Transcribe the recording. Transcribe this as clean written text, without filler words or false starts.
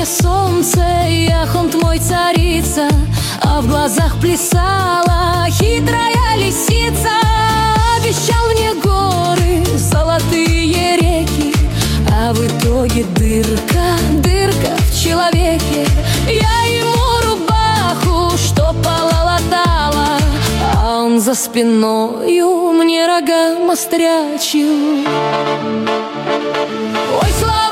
мне солнце, яхонт мой царица, а в глазах плясала хитрая лисица. Обещал мне горы, золотые реки, а в итоге дырка, дырка в человеке. Я ему рубаху, что пололотала, а он за спиною мне рога мострячил. Ой, слава!